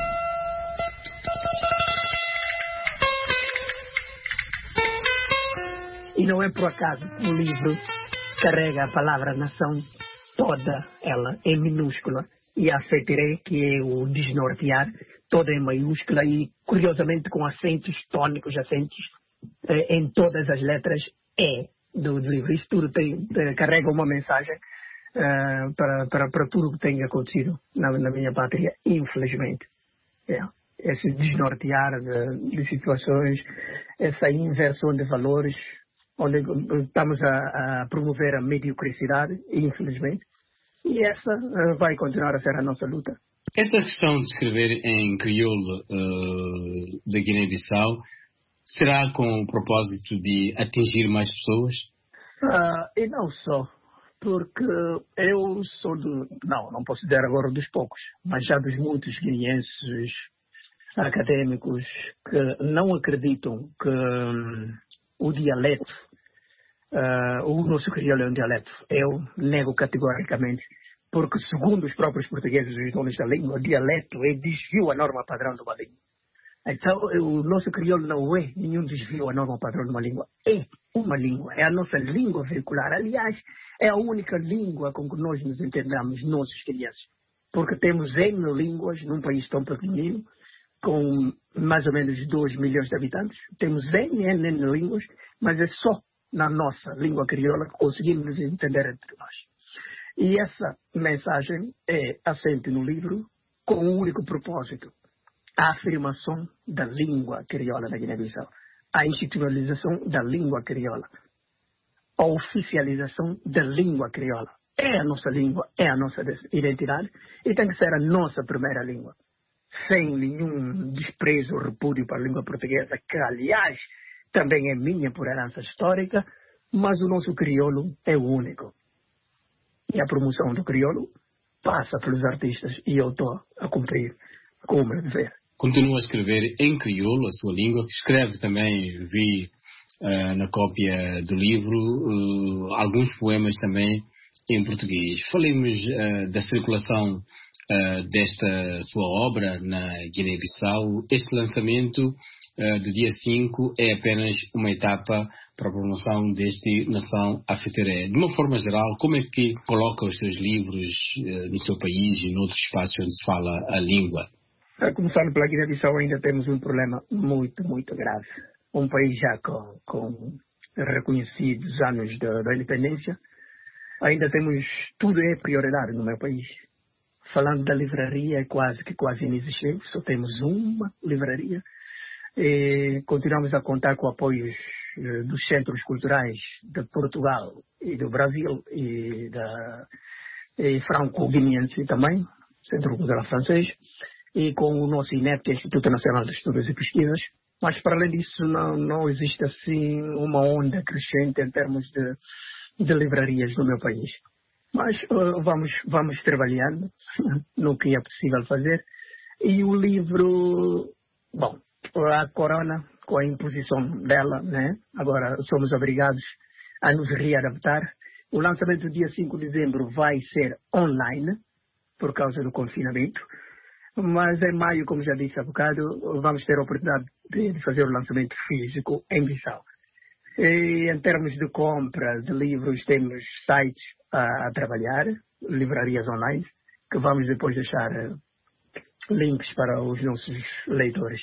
E não é por acaso que o livro carrega a palavra nação, toda ela em minúscula, e a C T R, que é o desnortear, toda em maiúscula e, curiosamente, com acentos tônicos, acentos eh, em todas as letras E do, do livro. Isso tudo tem, tem, carrega uma mensagem uh, para, para, para tudo o que tem acontecido na, na minha pátria, infelizmente. É. Esse desnortear de, de situações, essa inversão de valores, onde estamos a, a promover a mediocridade, infelizmente, e essa uh, vai continuar a ser a nossa luta. Esta questão de escrever em crioulo uh, da Guiné-Bissau será com o propósito de atingir mais pessoas? Uh, e não só, porque eu sou do, não, não posso dizer agora dos poucos, mas já dos muitos guineenses académicos que não acreditam que um, o dialeto, uh, o nosso crioulo é um dialeto. Eu nego categoricamente, porque segundo os próprios portugueses, os donos da língua, o dialeto é desvio à norma padrão de uma língua. Então, o nosso crioulo não é nenhum desvio à norma padrão de uma língua. É uma língua, é a nossa língua vehicular. Aliás, é a única língua com que nós nos entendemos, nossos crianças. Porque temos N línguas num país tão pequenino, com mais ou menos dois milhões de habitantes. Temos N, N, N línguas, mas é só na nossa língua crioula que conseguimos nos entender entre nós. E essa mensagem é assente no livro com um único propósito: a afirmação da língua crioula da Guiné-Bissau, a institucionalização da língua crioula, a oficialização da língua crioula. É a nossa língua, é a nossa identidade e tem que ser a nossa primeira língua, sem nenhum desprezo ou repúdio para a língua portuguesa, que aliás também é minha por herança histórica, mas o nosso crioulo é o único. E a promoção do crioulo passa pelos artistas e eu estou a cumprir com o meu dever. Continua a escrever em crioulo, a sua língua, que escreve também, vi uh, na cópia do livro, uh, alguns poemas também em português. Falemos uh, da circulação uh, desta sua obra na Guiné-Bissau. Este lançamento uh, do dia cinco é apenas uma etapa para a promoção deste Nação Afeteré. De uma forma geral, como é que coloca os seus livros uh, no seu país e noutros espaços onde se fala a língua? Começando pela Guiné-Bissau, ainda temos um problema muito, muito grave. Um país já com, com reconhecidos anos da, da independência, ainda temos, tudo é prioridade no meu país. Falando da livraria, é quase que quase inexistente, só temos uma livraria. E continuamos a contar com apoios eh, dos centros culturais de Portugal e do Brasil e da e franco-guineense também, Centro Cultural Francês, e com o nosso I N E P, que é o Instituto Nacional de Estudos e Pesquisas. Mas, para além disso, não, não existe, assim, uma onda crescente em termos de, de livrarias no meu país. Mas uh, vamos, vamos trabalhando no que é possível fazer. E o livro, bom, a Corona, com a imposição dela, né? Agora somos obrigados a nos readaptar. O lançamento do dia cinco de dezembro vai ser online, por causa do confinamento. Mas em maio, como já disse há bocado, vamos ter a oportunidade de fazer o lançamento físico em Bissau. E em termos de compra de livros, temos sites a, a trabalhar, livrarias online, que vamos depois deixar uh, links para os nossos leitores.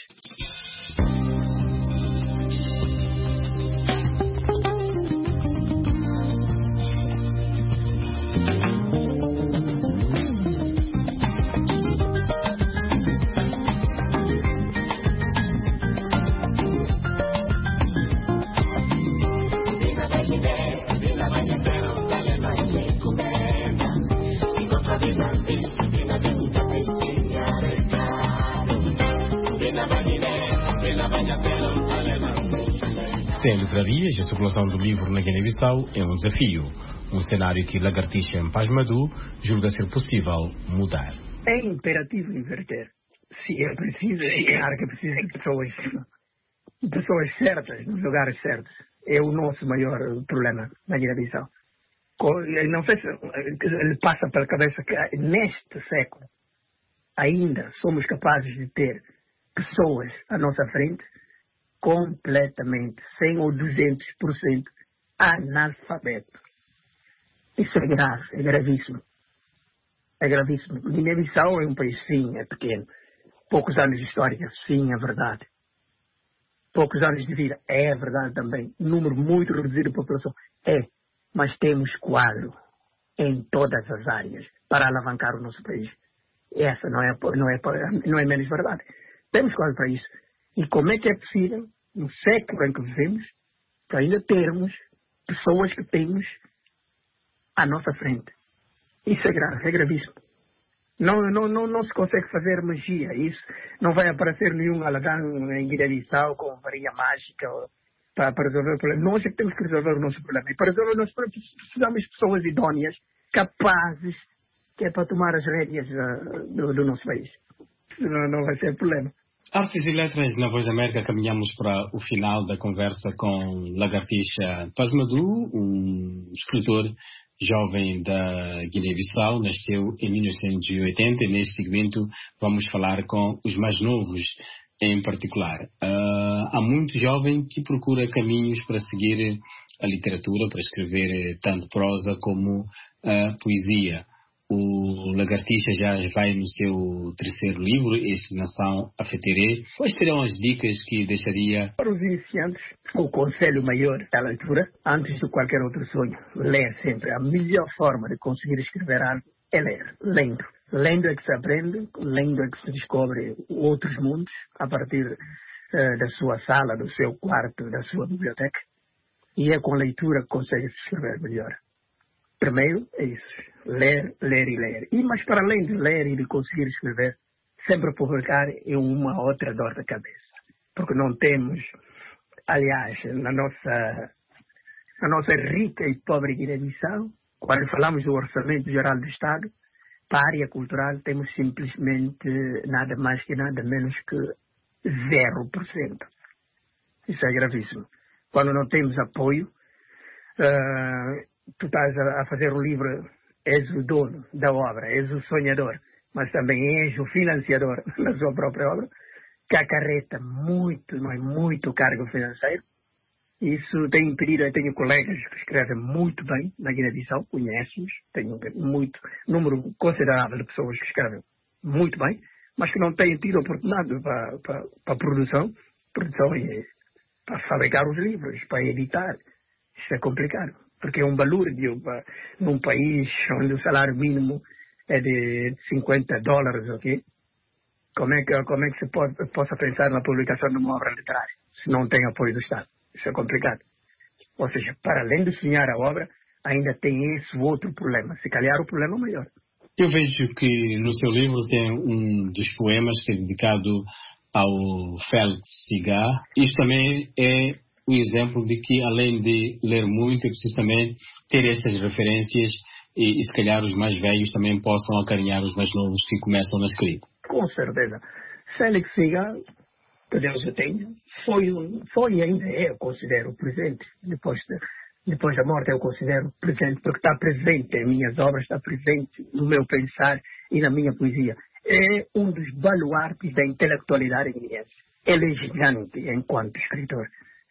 Sem livrarias, a circulação do livro na Guiné-Bissau é um desafio. Um cenário que Lagartixa Mpasmadu julga ser possível mudar. É imperativo inverter. Se é preciso, é claro que precisa de pessoas, pessoas certas, nos lugares certos. É o nosso maior problema na Guiné-Bissau. Não sei se ele passa pela cabeça que neste século ainda somos capazes de ter pessoas à nossa frente completamente, cem ou duzentos por cento analfabeto. Isso é grave, é gravíssimo. É gravíssimo. Guiné-Bissau é um país, sim, é pequeno. Poucos anos de história, sim, é verdade. Poucos anos de vida, é verdade também. Número muito reduzido de população, é. Mas temos quadro em todas as áreas para alavancar o nosso país. Essa não é, não é, não é menos verdade. Temos quadro para isso. E como é que é possível, no século em que vivemos, que ainda termos pessoas que temos à nossa frente? Isso é grave, é gravíssimo. Não, não, não, não se consegue fazer magia. Isso não vai aparecer nenhum alagão em Guiné-Bissau com varinha mágica. para, para resolver o problema. Nós é que temos que resolver o nosso problema. E para resolver o nosso problema precisamos de pessoas idóneas, capazes, que é para tomar as rédeas uh, do, do nosso país. Senão não vai ser problema. Artes e Letras na Voz da América, caminhamos para o final da conversa com Lagartixa Pasmadou, um escritor jovem da Guiné-Bissau, nasceu em mil novecentos e oitenta, e neste segmento vamos falar com os mais novos em particular. Uh, há muito jovem que procura caminhos para seguir a literatura, para escrever tanto prosa como uh, poesia. O Lagartixa já vai no seu terceiro livro, este Nação Afeterê. Quais seriam as dicas que deixaria? Para os iniciantes, o conselho maior da leitura, antes de qualquer outro sonho, ler sempre. A melhor forma de conseguir escrever algo é ler, lendo. Lendo é que se aprende, lendo é que se descobre outros mundos, a partir uh, da sua sala, do seu quarto, da sua biblioteca. E é com leitura que consegue-se escrever melhor. Primeiro é isso. Ler, ler e ler. E, mas para além de ler e de conseguir escrever, sempre publicar é uma outra dor de cabeça. Porque não temos, aliás, na nossa, na nossa rica e pobre Guiné-Bissau, quando falamos do Orçamento Geral do Estado, para a área cultural temos simplesmente nada mais que nada menos que zero por cento. Isso é gravíssimo. Quando não temos apoio, uh, tu estás a fazer um livro, és o dono da obra, és o sonhador, mas também és o financiador da sua própria obra, que acarreta muito, mas muito cargo financeiro. Isso tem impedido, eu tenho colegas que escrevem muito bem na Guiné-Bissau, conheço-os, tenho um muito, número considerável de pessoas que escrevem muito bem, mas que não têm tido oportunidade para, para, para a produção, produção é para fabricar os livros, para editar. Isso é complicado. Porque é um balúrdio num país onde o salário mínimo é de cinquenta dólares, ok? Como é que, como é que se pode, possa pensar na publicação de uma obra literária se não tem apoio do Estado? Isso é complicado. Ou seja, para além de sonhar a obra, ainda tem esse outro problema. Se calhar o problema é maior. Eu vejo que no seu livro tem um dos poemas que é dedicado ao Félix Siga. Isto também é um exemplo de que, além de ler muito, é preciso também ter essas referências e, e se calhar os mais velhos também possam acarinhar os mais novos que começam na escrita. Com certeza. Félix Siga, que Deus o tenha, foi, foi e ainda é, eu considero, presente. Depois, de, depois da morte eu considero presente, porque está presente em minhas obras, está presente no meu pensar e na minha poesia. É um dos baluartes da intelectualidade guineense. Ele é gigante enquanto escritor.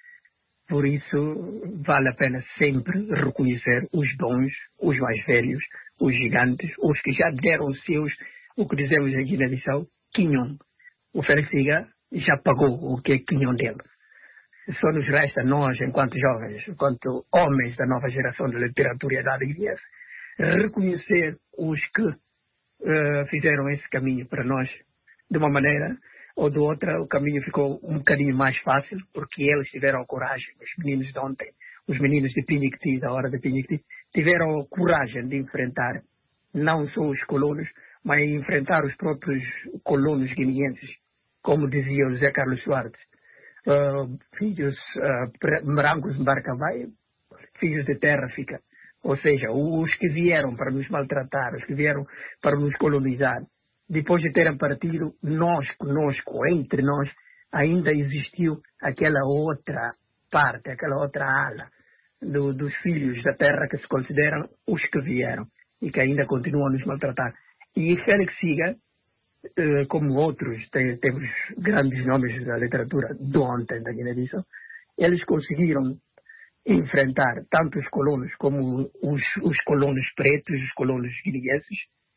Por isso, vale a pena sempre reconhecer os dons, os mais velhos, os gigantes, os que já deram os seus, o que dizemos aqui na Bissau, quinhão. O Félix Siga já pagou o que é quinhão dele. Só nos resta nós, enquanto jovens, enquanto homens da nova geração de literatura e idade guineense, reconhecer os que uh, fizeram esse caminho para nós de uma maneira ou de outra. O caminho ficou um bocadinho mais fácil, porque eles tiveram a coragem, os meninos de ontem, os meninos de Piniquiti, da hora de Piniquiti, tiveram a coragem de enfrentar não só os colonos, mas enfrentar os próprios colonos guineenses, como dizia o José Carlos Soares, uh, filhos uh, brancos de Barcavai, filhos de terra fica. Ou seja, os que vieram para nos maltratar, os que vieram para nos colonizar, depois de terem partido, nós, conosco, entre nós, ainda existiu aquela outra parte, aquela outra ala do, dos filhos da terra que se consideram os que vieram e que ainda continuam a nos maltratar. E Félix Siga, eh, como outros, tem, temos grandes nomes da literatura de ontem da Guiné-Bissau, eles conseguiram enfrentar tanto os colonos como os, os colonos pretos, os colonos guineenses,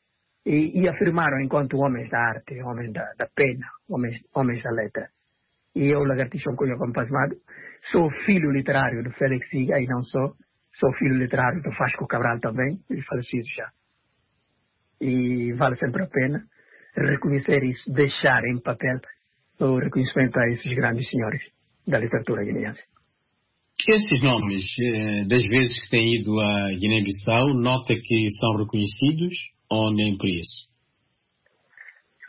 e, e afirmaram enquanto homens da arte, homens da, da pena, homens, homens da letra. E eu, Lagartixa Cunha Compasmado, sou filho literário do Félix Siga e não só, sou filho literário do Vasco Cabral também, falecido já. E vale sempre a pena reconhecer isso, deixar em papel o reconhecimento a esses grandes senhores da literatura guineense. Esses nomes, das vezes que têm ido a Guiné-Bissau, nota que são reconhecidos ou nem por isso?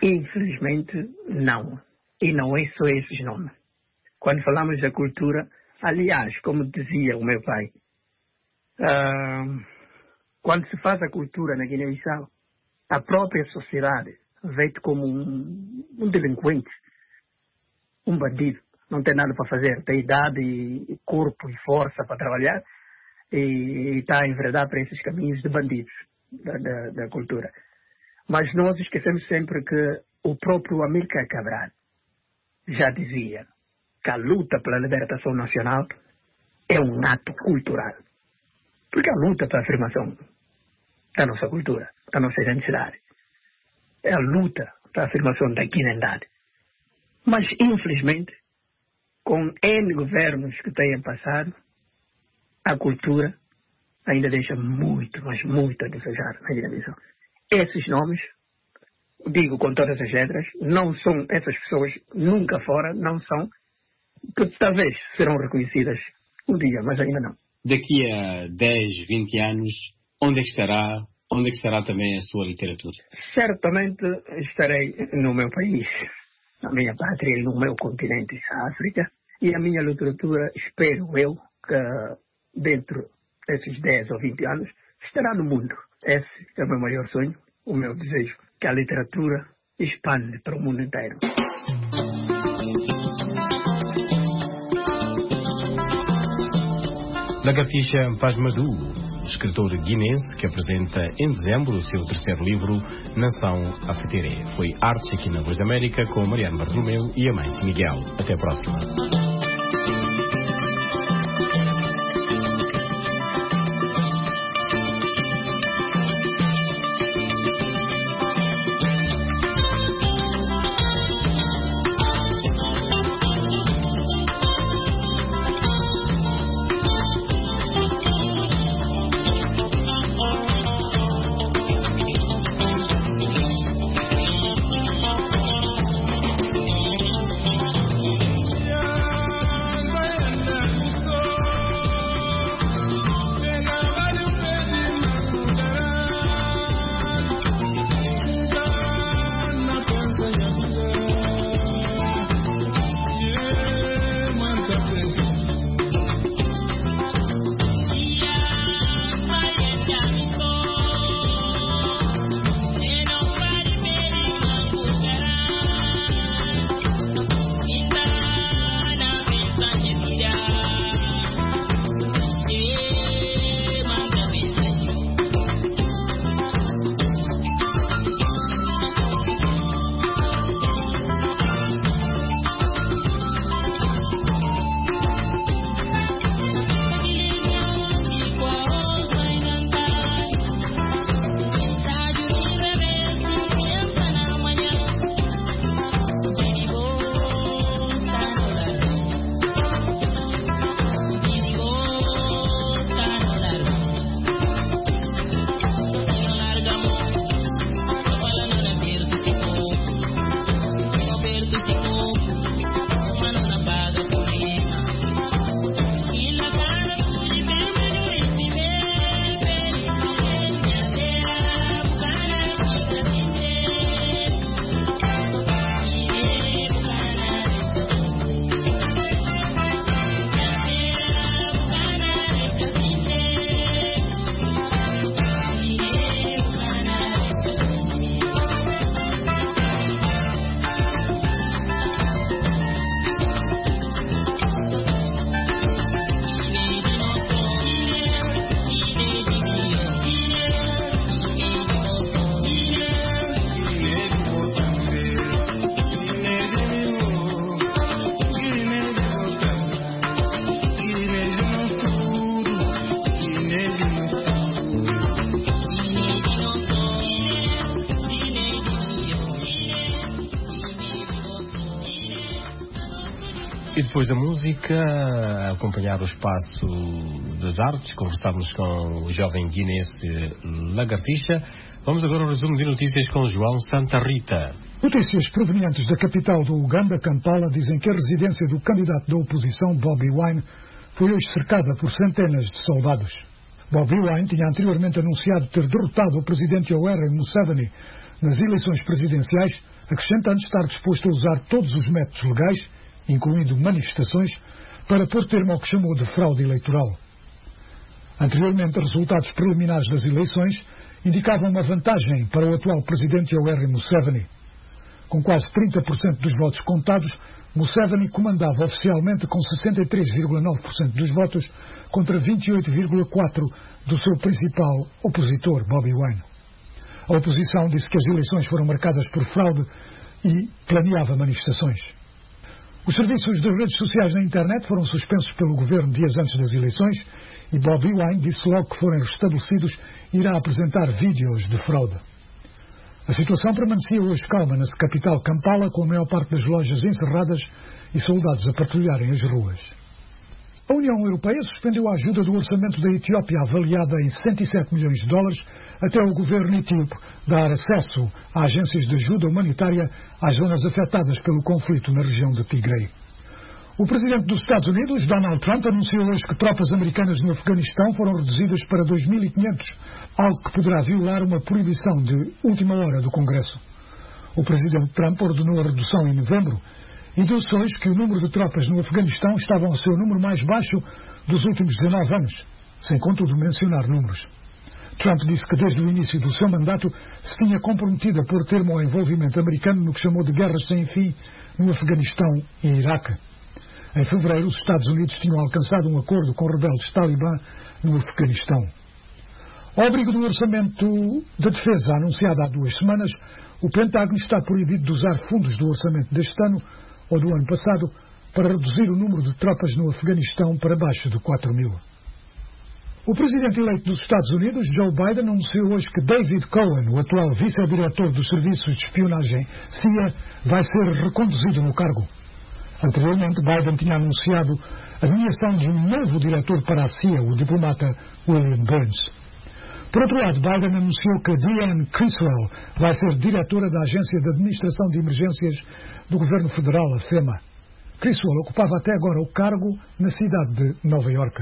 Infelizmente, não. E não é só esses nomes. Quando falamos da cultura, Aliás, como dizia o meu pai, uh, quando se faz a cultura na Guiné-Bissau, a própria sociedade vê-te como um, um delinquente, um bandido. Não tem nada para fazer, tem idade, e corpo e força para trabalhar e está a enveredar para esses caminhos de bandidos da, da, da cultura. Mas nós esquecemos sempre que o próprio Amílcar Cabral já dizia que a luta pela libertação nacional é um ato cultural. Porque a luta pela afirmação da nossa cultura, da nossa identidade, é a luta pela afirmação da guinendade. Mas, infelizmente, com N governos que tenham passado, a cultura ainda deixa muito, mas muito a desejar na Guiné-Bissau. Esses nomes, digo com todas as letras, não são, essas pessoas nunca fora, não são, que talvez serão reconhecidas um dia, mas ainda não. Daqui a dez, vinte anos, onde é que estará, onde é que estará também a sua literatura? Certamente estarei no meu país, na minha pátria e no meu continente, a África, e a minha literatura, espero eu, que dentro desses dez ou vinte anos, estará no mundo. Esse é o meu maior sonho, o meu desejo, que a literatura expande para o mundo inteiro. Lagartixa Mpasmadou, escritor guinense que apresenta em dezembro o seu terceiro livro, Nação Afeteré. Foi Artes aqui na Voz da América com Mariano Bartolomeu e a Mãe Miguel. Até a próxima. E depois da música, a acompanhar o espaço das artes, conversávamos com o jovem guinense Lagartixa. Vamos agora ao resumo de notícias com João Santa Rita. Notícias provenientes da capital do Uganda, Kampala, dizem que a residência do candidato da oposição, Bobi Wine, foi hoje cercada por centenas de soldados. Bobi Wine tinha anteriormente anunciado ter derrotado o presidente Yoweri Museveni nas eleições presidenciais, acrescentando estar disposto a usar todos os métodos legais, incluindo manifestações, para pôr termo ao que chamou de fraude eleitoral. Anteriormente, resultados preliminares das eleições indicavam uma vantagem para o atual presidente Yoweri Museveni. Com quase trinta por cento dos votos contados, Museveni comandava oficialmente com sessenta e três vírgula nove por cento dos votos contra vinte e oito vírgula quatro por cento do seu principal opositor, Bobi Wine. A oposição disse que as eleições foram marcadas por fraude e planeava manifestações. Os serviços de redes sociais na internet foram suspensos pelo governo dias antes das eleições e Bobi Wine disse logo que forem restabelecidos irá apresentar vídeos de fraude. A situação permanecia hoje calma na capital Kampala, com a maior parte das lojas encerradas e soldados a patrulharem as ruas. A União Europeia suspendeu a ajuda do orçamento da Etiópia, avaliada em cento e sete milhões de dólares, até o governo etíope dar acesso a agências de ajuda humanitária às zonas afetadas pelo conflito na região de Tigray. O presidente dos Estados Unidos, Donald Trump, anunciou hoje que tropas americanas no Afeganistão foram reduzidas para dois mil e quinhentos, algo que poderá violar uma proibição de última hora do Congresso. O presidente Trump ordenou a redução em novembro e disse hoje que o número de tropas no Afeganistão estava ao seu número mais baixo dos últimos dezenove anos, sem contudo mencionar números. Trump disse que desde o início do seu mandato se tinha comprometido a pôr termo ao envolvimento americano no que chamou de guerras sem fim no Afeganistão e Iraque. Em fevereiro, os Estados Unidos tinham alcançado um acordo com rebeldes talibã no Afeganistão. Ao abrigo do orçamento de defesa anunciado há duas semanas, o Pentágono está proibido de usar fundos do orçamento deste ano ou do ano passado para reduzir o número de tropas no Afeganistão para baixo de quatro mil. O presidente eleito dos Estados Unidos, Joe Biden, anunciou hoje que David Cohen, o atual vice-diretor dos serviços de espionagem C I A, vai ser reconduzido no cargo. Anteriormente, Biden tinha anunciado a nomeação de um novo diretor para a C I A, o diplomata William Burns. Por outro lado, Biden anunciou que Dianne Criswell vai ser diretora da Agência de Administração de Emergências do Governo Federal, a FEMA. Criswell ocupava até agora o cargo na cidade de Nova Iorque.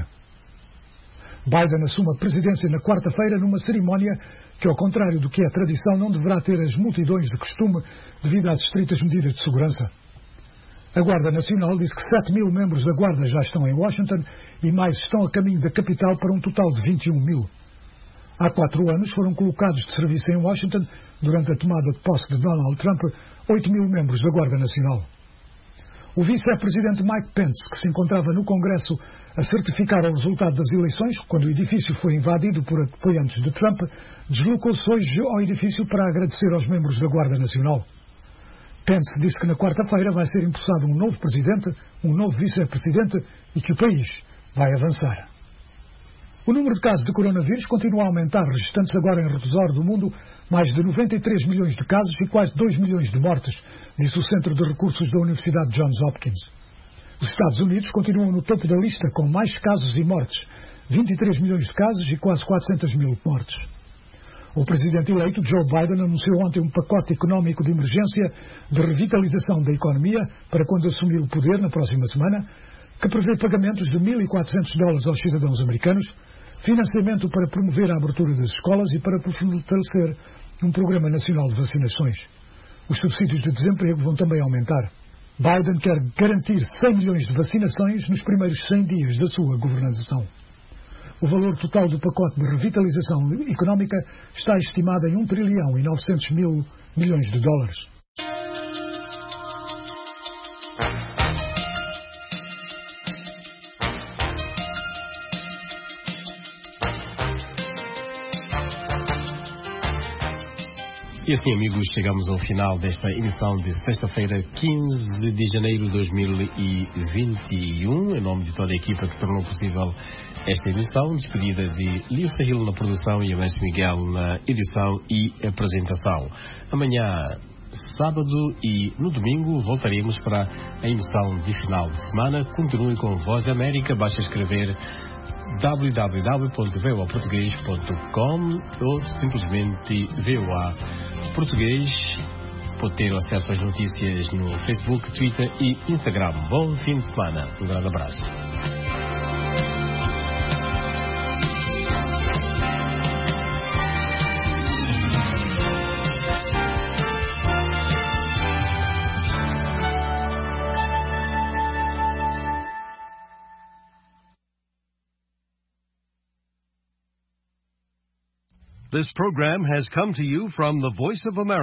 Biden assume a presidência na quarta-feira numa cerimónia que, ao contrário do que é tradição, não deverá ter as multidões de costume devido às estritas medidas de segurança. A Guarda Nacional disse que sete mil membros da Guarda já estão em Washington e mais estão a caminho da capital para um total de vinte e um mil. Há quatro anos foram colocados de serviço em Washington, durante a tomada de posse de Donald Trump, oito mil membros da Guarda Nacional. O vice-presidente Mike Pence, que se encontrava no Congresso a certificar o resultado das eleições, quando o edifício foi invadido por apoiantes de Trump, deslocou-se hoje ao edifício para agradecer aos membros da Guarda Nacional. Pence disse que na quarta-feira vai ser empossado um novo presidente, um novo vice-presidente e que o país vai avançar. O número de casos de coronavírus continua a aumentar, registrando-se agora em redor do mundo mais de noventa e três milhões de casos e quase dois milhões de mortes, disse o Centro de Recursos da Universidade Johns Hopkins. Os Estados Unidos continuam no topo da lista com mais casos e mortes, vinte e três milhões de casos e quase quatrocentos mil mortes. O presidente eleito, Joe Biden, anunciou ontem um pacote económico de emergência de revitalização da economia para quando assumir o poder na próxima semana, que prevê pagamentos de mil e quatrocentos dólares aos cidadãos americanos, financiamento para promover a abertura das escolas e para fortalecer um programa nacional de vacinações. Os subsídios de desemprego vão também aumentar. Biden quer garantir cem milhões de vacinações nos primeiros cem dias da sua governação. O valor total do pacote de revitalização económica está estimado em um trilhão e novecentos mil milhões de dólares. E assim, amigos, chegamos ao final desta emissão de sexta-feira, quinze de janeiro de dois mil e vinte e um. Em nome de toda a equipa que tornou possível esta emissão, despedida de Lio Sahil na produção e Amâncio Miguel na edição e apresentação. Amanhã, sábado e no domingo, voltaremos para a emissão de final de semana. Continue com Voz da América, basta escrever w w w ponto v o a português ponto com ou simplesmente V O A Português. Pode ter acesso às notícias no Facebook, Twitter e Instagram. Bom fim de semana. Um grande abraço. This program has come to you from the Voice of America.